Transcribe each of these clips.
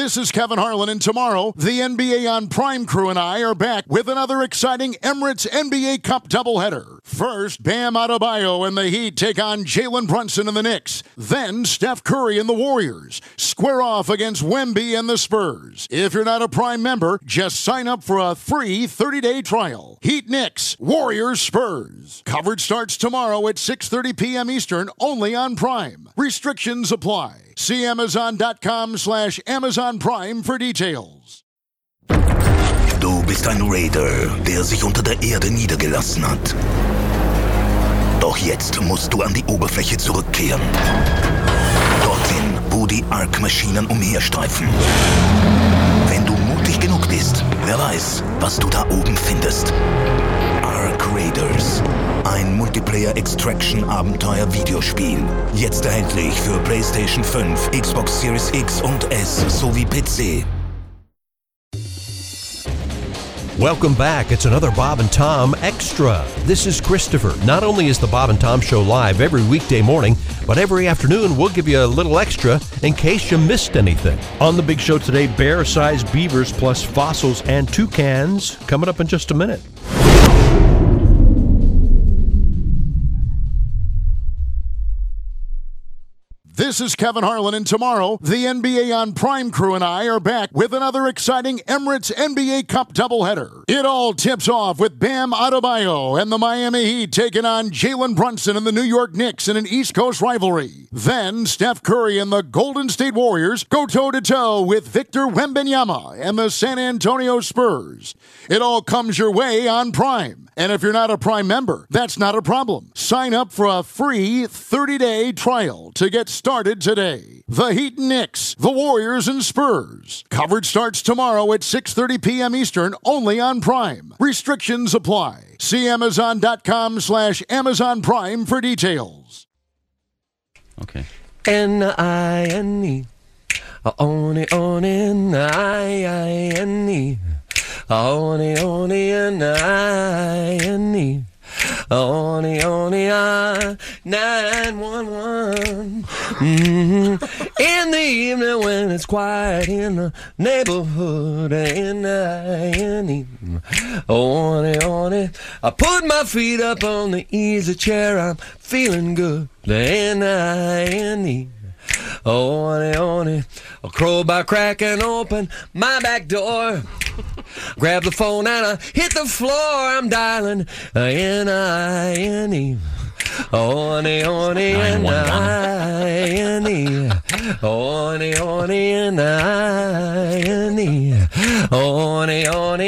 This is Kevin Harlan, and tomorrow, the NBA on Prime crew and I are back with another exciting Emirates NBA Cup doubleheader. First, Bam Adebayo and the Heat take on Jalen Brunson and the Knicks. Then, Steph Curry and the Warriors square off against Wemby and the Spurs. If you're not a Prime member, just sign up for a free 30-day trial. Heat Knicks, Warriors Spurs. Coverage starts tomorrow at 6:30 p.m. Eastern, only on Prime. Restrictions apply. See Amazon.com/Amazon Prime for details. Du bist ein Raider, der sich unter der Erde niedergelassen hat. Doch jetzt musst du an die Oberfläche zurückkehren. Dorthin, wo die Ark-Maschinen umherstreifen. Wenn du mutig genug bist, wer weiß, was du da oben findest. Ark Raiders. Ein Multiplayer-Extraction-Abenteuer-Videospiel. Jetzt erhältlich für PlayStation 5, Xbox Series X und S sowie PC. Welcome back. It's another Bob and Tom Extra. This is Christopher. Not only is the Bob and Tom Show live every weekday morning, but every afternoon we'll give you a little extra in case you missed anything. On the big show today, bear-sized beavers plus fossils and toucans. Coming up in just a minute. This is Kevin Harlan, and tomorrow, the NBA on Prime crew and I are back with another exciting Emirates NBA Cup doubleheader. It all tips off with Bam Adebayo and the Miami Heat taking on Jalen Brunson and the New York Knicks in an East Coast rivalry. Then, Steph Curry and the Golden State Warriors go toe-to-toe with Victor Wembanyama and the San Antonio Spurs. It all comes your way on Prime. And if you're not a Prime member, that's not a problem. Sign up for a free 30-day trial to get started today. The Heat and Knicks, the Warriors and Spurs. Coverage starts tomorrow at 6:30 p.m. Eastern, only on Prime. Restrictions apply. See Amazon.com/Amazon Prime for details. Okay. N-I-N-E. Oni, N-I-N-E. Oni, N-I-N-E. Oni, 911. In the evening when it's quiet in the neighborhood, N-I-N-E. Oni. I put my feet up on the easy chair, I'm feeling good, N-I-N-E. Oni. A crowbar cracking open my back door. Grab the phone and I hit the floor. I'm dialing N-I-N-E. Oni, N-I-N-E. Oni, N-I-N-E. Oni,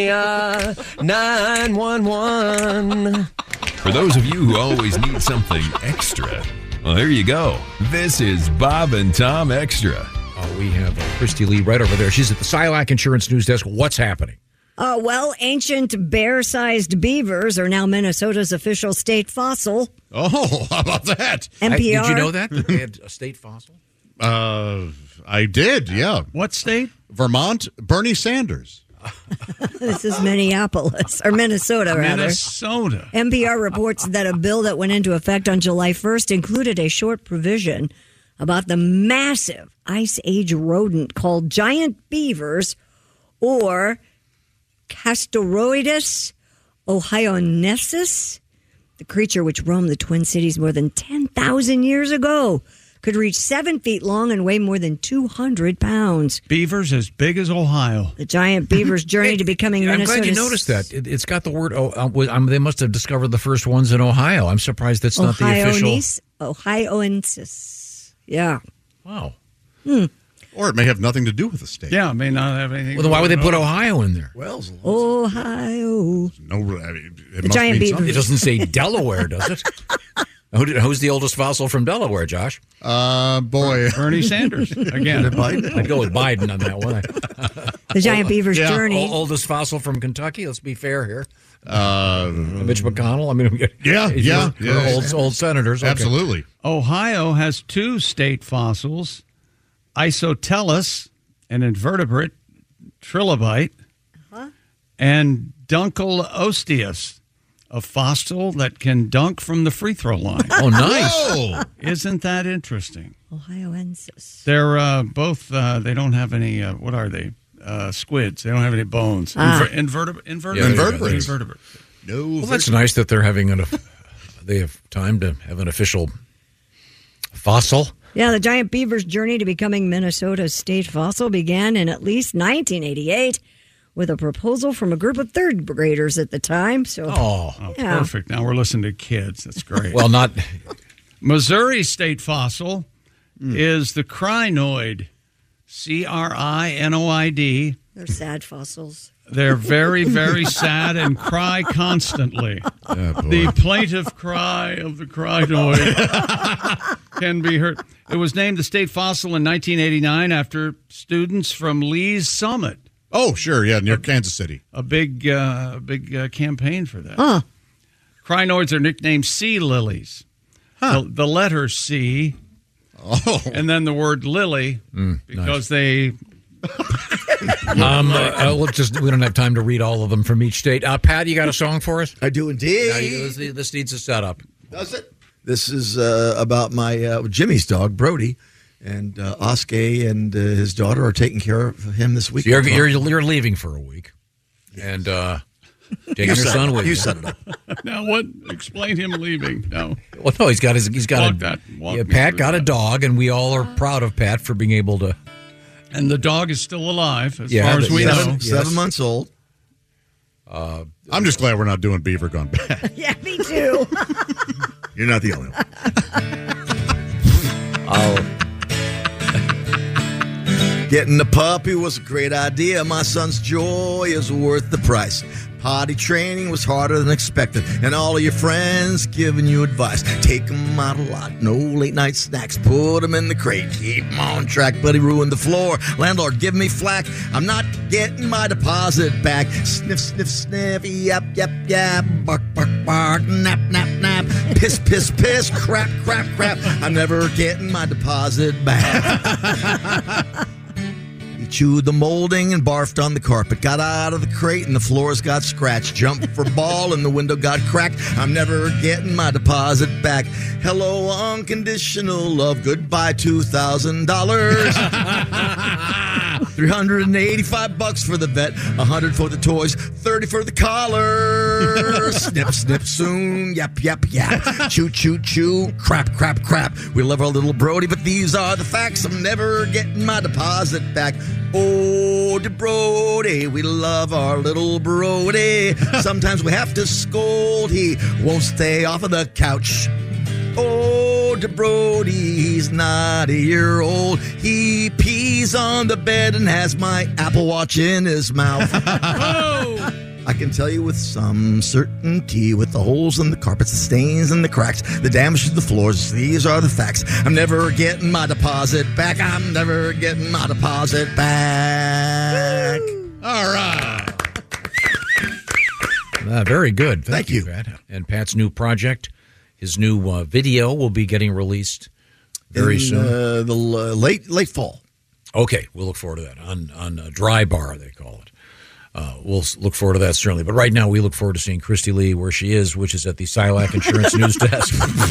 911. For those of you who always need something extra, well, here you go. This is Bob and Tom Extra. We have Christy Lee right over there. She's at the Silac Insurance News Desk. What's happening? Well, ancient bear-sized beavers are now Minnesota's official state fossil. Oh, how about that? NPR. Did you know that? They had a state fossil? I did, yeah. What state? Vermont, Bernie Sanders. This is Minneapolis, or Minnesota, rather. Minnesota. NPR reports that a bill that went into effect on July 1st included a short provision about the massive Ice Age rodent called giant beavers, or Castoroides ohioensis. The creature, which roamed the Twin Cities more than 10,000 years ago, could reach 7 feet long and weigh more than 200 pounds. Beavers as big as Ohio. The giant beaver's journey to becoming Minnesota's... I'm glad you noticed that. It's got the word... they must have discovered the first ones in Ohio. I'm surprised that's not the official... Ohioensis. Yeah. Wow. Or it may have nothing to do with the state. Yeah, it may not have anything. Well, then why would they put Ohio in there? Well, Ohio. The giant beaver. It doesn't say Delaware, does it? Who's the oldest fossil from Delaware, Josh? Boy. Bernie Sanders. Again. I'd go with Biden on that one. The giant beaver's journey. Oldest fossil from Kentucky. Let's be fair here. Mitch McConnell. I mean, old senators. Okay. Absolutely. Ohio has 2 state fossils: Isotellus, an invertebrate trilobite, and Dunkleosteus, a fossil that can dunk from the free throw line. Oh, nice. Oh, Isn't that interesting? Ohioensis. They're both, they don't have any, what are they? Squids. They don't have any bones. Invertebrates. Invertebrates. No. Well, that's nice that they're having they have time to have an official fossil. Yeah, the giant beaver's journey to becoming Minnesota's state fossil began in at least 1988 with a proposal from a group of third graders at the time. So, yeah. Perfect. Now we're listening to kids. That's great. Well, not Missouri state fossil is the crinoid. Crinoid. They're sad fossils. They're very, very sad and cry constantly. The plaintive cry of the crinoid can be heard. It was named the state fossil in 1989 after students from Lee's Summit. Oh, sure. Yeah, near Kansas City. A big campaign for that. Crinoids are nicknamed sea lilies. The letter C, and then the word lily, because they... we don't have time to read all of them from each state. Pat, you got a song for us? I do indeed. This needs a setup. Does it? This is about my Jimmy's dog, Brody. And Oscar and his daughter are taking care of him this week. So you're leaving for a week, and taking your son with you. You set it up. Now, what? Explain him leaving. No. Well, no, he's got Pat got a dog, and we all are proud of Pat for being able to. And the dog is still alive, as far as we know. 7 months old. I'm just glad we're not doing Beaver Gone Bad. Yeah, me too. You're not the only one. Getting a puppy was a great idea. My son's joy is worth the price. Potty training was harder than expected, and all of your friends giving you advice. Take him out a lot, no late night snacks. Put him in the crate, keep him on track, but he ruined the floor. Landlord, give me flack. I'm not getting my deposit back. Sniff, sniff, sniff, yap, yap, yap. Bark, bark, bark, nap, nap, nap. Piss, piss, piss, crap, crap, crap. I'm never getting my deposit back. Chewed the molding and barfed on the carpet. Got out of the crate and the floors got scratched. Jumped for ball and the window got cracked. I'm never getting my deposit back. Hello, unconditional love. Goodbye, $2,000. $385 for the vet. $100 for the toys. $30 for the collar. Snip, snip, soon. Yap, yap, yap. Chew, chew, chew. Crap, crap, crap. We love our little Brody, but these are the facts. I'm never getting my deposit back. Oh, de Brody, we love our little Brody. Sometimes we have to scold. He won't stay off of the couch. Oh, de Brody, he's not a year old. He pees on the bed and has my Apple Watch in his mouth. I can tell you with some certainty, with the holes in the carpets, the stains and the cracks, the damage to the floors, these are the facts. I'm never getting my deposit back. I'm never getting my deposit back. All right. Very good. Thank you, Pat. And Pat's new project, his new video will be getting released very soon. The late fall. Okay, we'll look forward to that on Dry Bar, they call it. We'll look forward to that, certainly. But right now, we look forward to seeing Christy Lee where she is, which is at the Silac Insurance News Desk.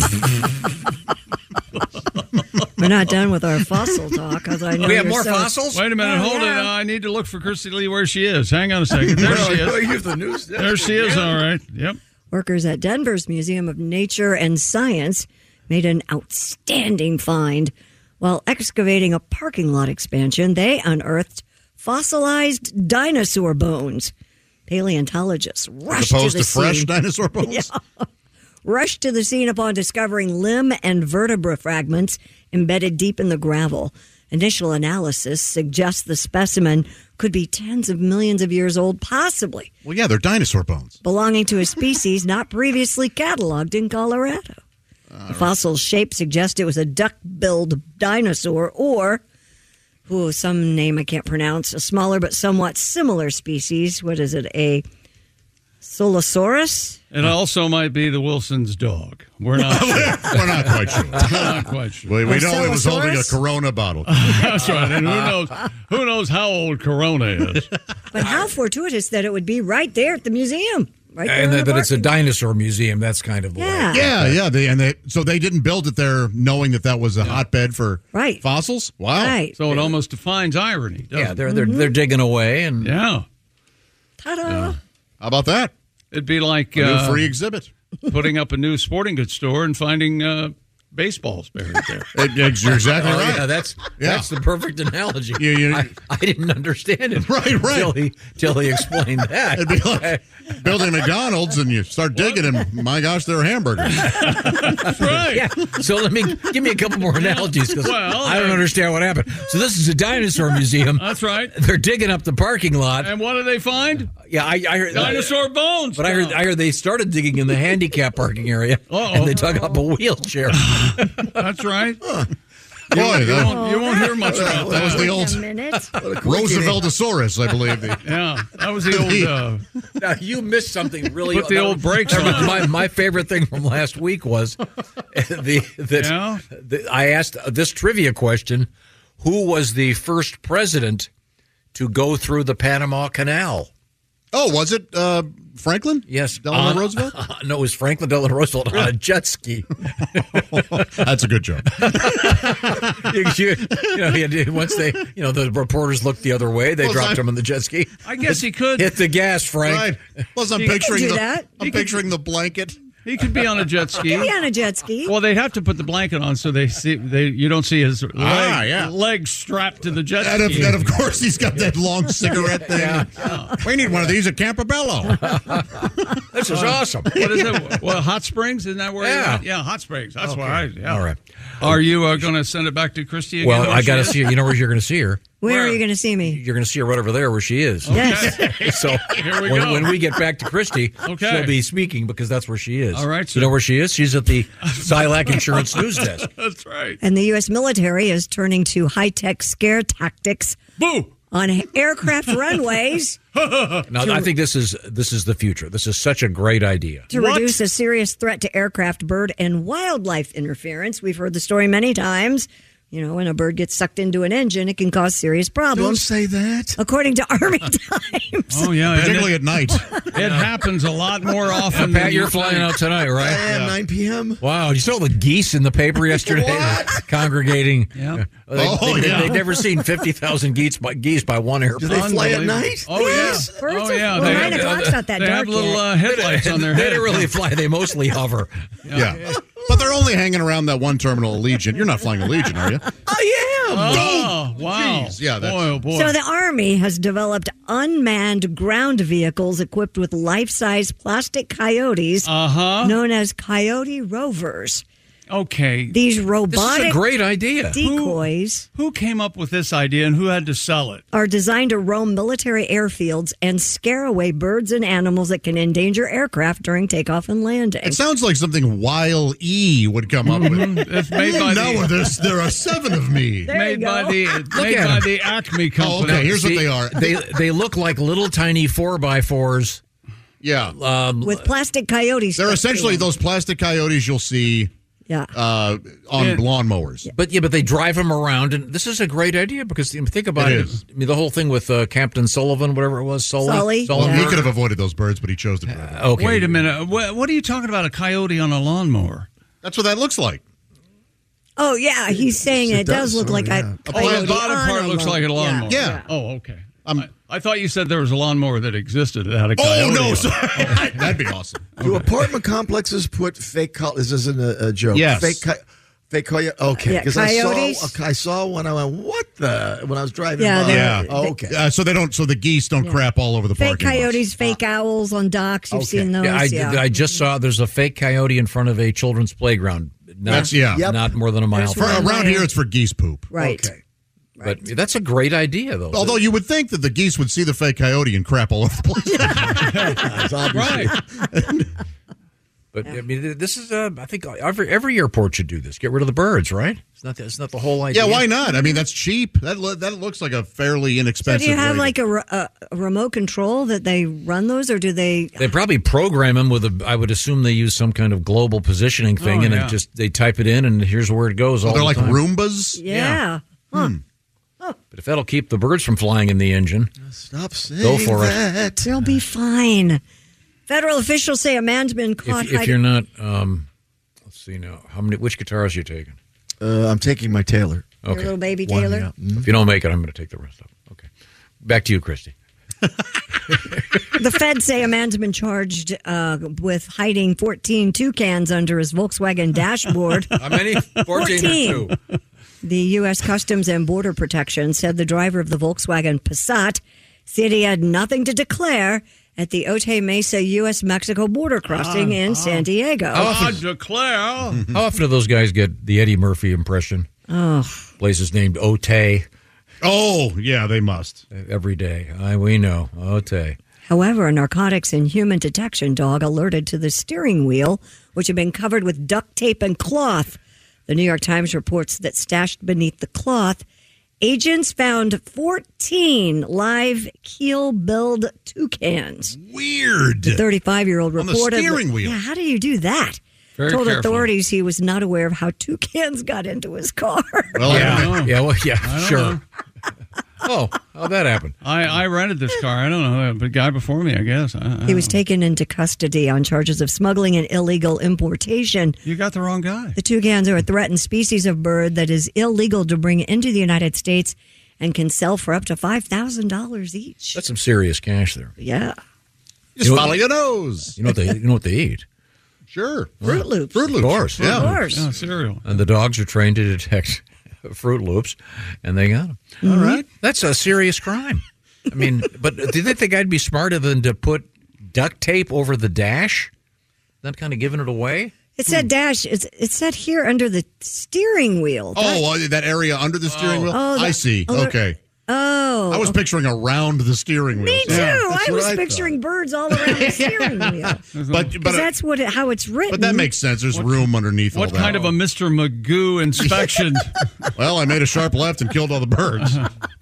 We're not done with our fossil talk, because I know we have you're more so... fossils? Wait a minute, hold it. I need to look for Christy Lee where she is. Hang on a second. There she is. There she is, all right. Yep. Workers at Denver's Museum of Nature and Science made an outstanding find. While excavating a parking lot expansion, they unearthed fossilized dinosaur bones. Paleontologists rushed to the scene. Fresh dinosaur bones? Yeah. Rushed to the scene upon discovering limb and vertebra fragments embedded deep in the gravel. Initial analysis suggests the specimen could be tens of millions of years old, possibly. Well, yeah, they're dinosaur bones. Belonging to a species not previously cataloged in Colorado. The fossil's shape suggests it was a duck-billed dinosaur or, some name I can't pronounce, a smaller but somewhat similar species. What is it, a Solosaurus? It also might be the Wilson's dog. We're not sure. We're not quite sure. We're not quite sure. We know it was holding a Corona bottle. That's right. And who knows how old Corona is. But how fortuitous that it would be right there at the museum. Right there And in the that it's a parking. dinosaur museum. That's kind of the Yeah. way. Yeah. So they didn't build it there knowing that was a hotbed for Right. fossils. Wow. Right. So it almost defines irony, doesn't Yeah, it? they're digging away, and Yeah. Ta-da. How about that? It'd be like A new free exhibit. putting up a new sporting goods store and finding baseballs buried there. You're exactly right. Yeah, that's the perfect analogy. You- I didn't understand it Right. till he explained that. It'd be like building McDonald's and you start digging and my gosh, there are hamburgers. That's right. Yeah. So give me a couple more analogies because Well, I don't understand what happened. So this is a dinosaur museum. That's right. They're digging up the parking lot. And what do they find? Yeah, I heard Dinosaur bones. But I heard they started digging in the handicap parking area, and they dug up a wheelchair. That's right. Boy, You won't hear much about that was that. the Wait old a minute. Rooseveltosaurus, I believe. Yeah, that was the old. Now, you missed something really. Put the old brakes on. My favorite thing from last week was I asked this trivia question: who was the first president to go through the Panama Canal? Oh, was it Franklin? Yes. Delano Roosevelt? No, it was Franklin Delano Roosevelt on a jet ski. That's a good joke. Once the reporters looked the other way, they dropped him on the jet ski. I guess he could. Hit the gas, Frank. Right. Plus, I'm could picturing do the that. I'm picturing the blanket. He could be on a jet ski. Be on a jet ski. Well, they'd have to put the blanket on so you don't see his legs strapped to the jet ski. And of course, he's got that long cigarette thing. Yeah. We need one of these at Campobello. This is awesome. What is it? Well, Hot Springs, isn't that where? Yeah. You're at? Yeah, Hot Springs. That's where I. Yeah. All right. Are you going to send it back to Christy again? Well, I got to see her. You know where you're going to see her? Where are you going to see me? You're going to see her right over there where she is. Yes. So Here we go. when we get back to Christy, Okay. she'll be speaking because that's where she is. All right, You know where she is? She's at the Silac Insurance News Desk. That's right. And the U.S. military is turning to high-tech scare tactics Boo! on aircraft runways Now, I think this is the future. This is such a great idea. to reduce a serious threat to aircraft, bird, and wildlife interference. We've heard the story many times. You know, when a bird gets sucked into an engine, it can cause serious Don't problems. say that. According to Army Times. Oh yeah, Particularly at night. it happens a lot more often. Pat, than you're you flying think. out tonight, right? And 9 p.m. Wow, you saw the geese in the paper yesterday congregating. Yeah. They've never seen 50,000 geese by one airplane. Do they fly at Unbelievable. night? Oh yeah. Yes, birds Oh are- yeah. well, 9 o'clock's not that they dark have little yet. headlights on their They head. don't really fly. They mostly hover. Yeah. But they're only hanging around that one terminal Allegiant. You're not flying Allegiant, are you? I am. Oh wow. Jeez. Yeah, that's- boy, oh boy. So the Army has developed unmanned ground vehicles equipped with life-size plastic coyotes known as Coyote Rovers. Okay. These This is robotic a great idea. decoys Who came up with this idea and who had to sell it? are designed to roam military airfields and scare away birds and animals that can endanger aircraft during takeoff and landing. It sounds like something Wile E would come up with. It's made by No, the there are 7 of me. made by at the Acme company. Oh, okay. Here's what they are. They look like little tiny 4x4s. Yeah. With plastic coyotes. They're stuck to essentially them. those plastic coyotes you'll see Yeah. on lawnmowers. But they drive them around, and this is a great idea because think about It it. is. I mean, the whole thing with Captain Sullivan, whatever it was, Sully. Well, Yeah. he could have avoided those birds, but he chose to do it. Okay, Wait a minute. What are you talking about? A coyote on a lawnmower? That's what that looks like. Oh, yeah. He's saying it does look like yeah. a The coyote bottom on part a looks like a lawnmower. Yeah. Oh, okay. I thought you said there was a lawnmower that existed that had a Oh, coyote. no. on it. Sorry. That'd be awesome. Do apartment complexes put fake colors? This isn't a joke. Yes. Fake coyote. Okay. Yeah, Because coyotes. I saw one. I went, what the? When I was driving Yeah, by. they're- Yeah. Oh, okay. So the geese don't crap all over the fake parking lots. coyotes, fake owls on docks. You've Okay. seen those. Yeah, I just saw there's a fake coyote in front of a children's playground. That's- yeah. Yep. Not more than a mile. There's For, from. one. around here, it's for geese poop. Right. Okay. But that's a great idea, though. Although you would think that the geese would see the fake coyote and crap all over the place. Right. But I mean, this is I think every airport should do this. Get rid of the birds, right? It's not the whole idea. Yeah, why not? I mean, that's cheap. That looks like a fairly So inexpensive. do you have way like a remote control that they run those, or do they? They probably program them with I would assume they use some kind of global positioning thing, Oh, and yeah. they type it in, and here's where it goes. All they're the like time. Roombas. Yeah. Huh. But if that'll keep the birds from flying in the engine, Stop saying Go for it. that. They'll be fine. Federal officials say a man's been caught If you're not, let's see now, which guitars are you taking? I'm taking my Taylor. Your little baby Taylor. Yeah. If you don't make it, I'm going to take the rest of it. Okay. Back to you, Christy. The feds say a man's been charged with hiding 14 toucans under his Volkswagen dashboard. How many? 14 or 2? The U.S. Customs and Border Protection said the driver of the Volkswagen Passat said he had nothing to declare at the Otay Mesa U.S.-Mexico border crossing in San Diego. I declare. How often do those guys get the Eddie Murphy impression? Oh. Place is named Otay. Oh, yeah, they must. Every day. We know. Otay. However, a narcotics and human detection dog alerted to the steering wheel, which had been covered with duct tape and cloth. The New York Times reports that stashed beneath the cloth, agents found 14 live keel-billed toucans. Weird. The 35-year-old On the reported... steering wheel. Yeah, how do you do that? Very Told careful. authorities he was not aware of how toucans got into his car. Well, Sure. Oh, how'd that happen? I rented this car. I don't know. The guy before me, I guess. He was taken into custody on charges of smuggling and illegal importation. You got the wrong guy. The toucans are a threatened species of bird that is illegal to bring into the United States and can sell for up to $5,000 each. That's some serious cash there. Yeah. Just follow your nose. You know what they eat? Sure. Fruit Loops. Fruit Loops. Of course. Of course. Yeah, cereal. And the dogs are trained to detect Fruit Loops, and they got them. Mm-hmm. All right. That's a serious crime. I mean, but do you think I'd be smarter than to put duct tape over the dash? Not kind of giving it away? It said dash. It said here under the steering wheel. That area under the steering wheel? Oh, I see. Okay. Oh. I was picturing around the steering wheel. Me too. I what was I picturing birds all around the steering wheel. But 'Cause that's how it's written. But that makes sense. There's room underneath all What that. kind of a Mr. Magoo inspection? Well, I made a sharp left and killed all the birds.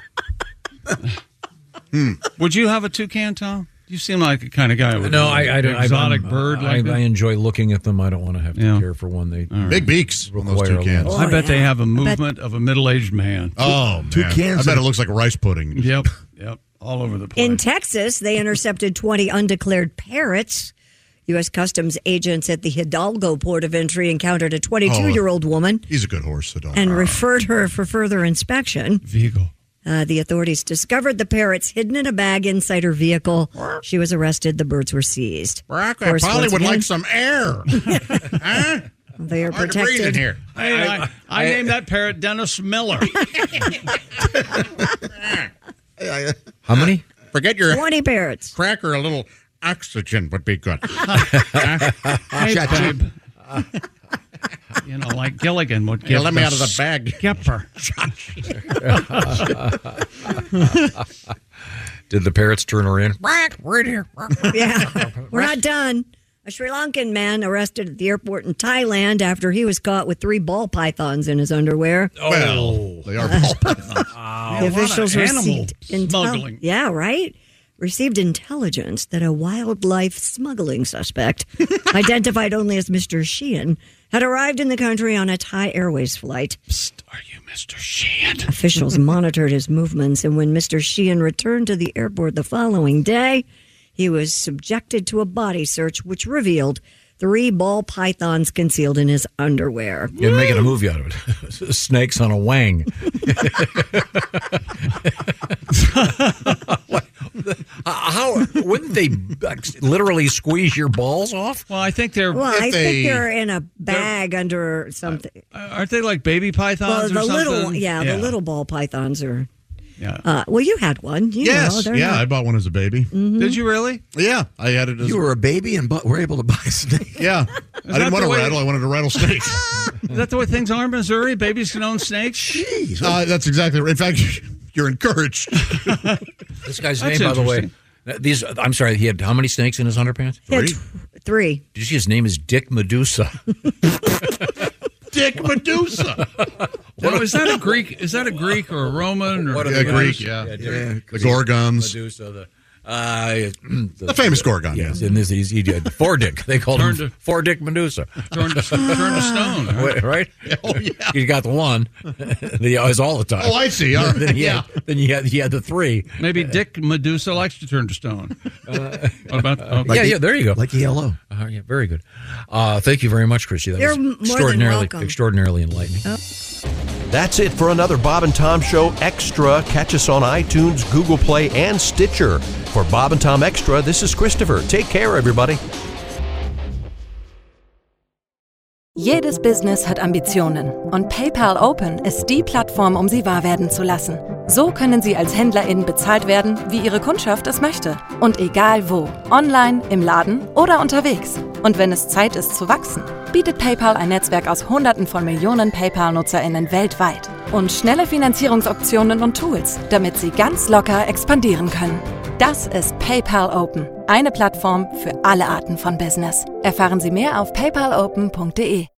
Would you have a toucan, Tom? You seem like the kind of guy with No, I don't. exotic bird like I that. enjoy looking at them. I don't want to have to care for one. They Big beaks on those require a toucans. lot. I bet yeah. they have a I bet- movement of a middle-aged man. Oh, man. Toucans I bet are- it looks like rice pudding. Yep, all over the place. In Texas, they intercepted 20 undeclared parrots. U.S. Customs agents at the Hidalgo port of entry encountered a 22-year-old woman He's a good horse, Hidalgo. and referred her for further inspection. Vigo. The authorities discovered the parrots hidden in a bag inside her vehicle. She was arrested. The birds were seized. Of course, Polly once would again, like some air. Huh? They are Hard to breathe in protected. here. I named that parrot Dennis Miller. How many? Forget your 20 parrots. cracker. A little oxygen would be good. Hey, babe. You know, like Gilligan would give Let me out of the bag. skipper. Did the parrots turn her in? Right here. Yeah, we're not done. A Sri Lankan man arrested at the airport in Thailand after he was caught with 3 ball pythons in his underwear. Well, they are ball pythons. The officials animal received smuggling. Yeah, right. Received intelligence that a wildlife smuggling suspect, identified only as Mr. Sheehan, had arrived in the country on a Thai Airways flight. Psst, are you Mr. Sheehan? Officials monitored his movements, and when Mr. Sheehan returned to the airport the following day, he was subjected to a body search, which revealed 3 ball pythons concealed in his underwear. You're making a movie out of it. Snakes on a wang. How wouldn't they literally squeeze your balls off? Well, I think they're. Well, I they- think they're in a bag under something. Aren't they like baby pythons Well, or the something? little, the little ball pythons are. Yeah. Well, you had one. You know, Yes. they're Yeah, not- I bought one as a baby. Did you really? Yeah, I had it as You were a baby and were able to buy a snake. Yeah. I that didn't want the a way- rattle. I wanted a rattlesnake. Is that the way things are in Missouri? Babies can own snakes? That's exactly right. In fact, you're encouraged. This guy's That's name, by the way. I'm sorry, he had how many snakes in his underpants? He had 3. Did you see his name is Dick Medusa? Dick Medusa. Now, is that a Greek? Is that a Greek or a Roman? Or Yeah, Greek, yeah. The Gorgons. Medusa, The famous Gorgon. Yes, and he did Four-Dick. They called him Four-Dick Medusa. Turned to stone. Right? Oh, yeah. He got the one. He was all the time. Oh, I see. All right. Then he had the three. Maybe Dick Medusa likes to turn to stone. What about? There you go. Like ELO. Yeah, very good. Thank you very much, Christy. That You're was more than welcome. extraordinarily enlightening. That's it for another Bob and Tom Show Extra. Catch us on iTunes, Google Play, and Stitcher. For Bob and Tom Extra, this is Christopher. Take care, everybody. Jedes Business hat Ambitionen und PayPal Open ist die Plattform, um sie wahr werden zu lassen. So können Sie als HändlerInnen bezahlt werden, wie Ihre Kundschaft es möchte. Und egal wo. Online, im Laden oder unterwegs. Und wenn es Zeit ist zu wachsen, bietet PayPal ein Netzwerk aus Hunderten von Millionen PayPal-NutzerInnen weltweit. Und schnelle Finanzierungsoptionen und Tools, damit Sie ganz locker expandieren können. Das ist PayPal Open. Eine Plattform für alle Arten von Business. Erfahren Sie mehr auf paypalopen.de.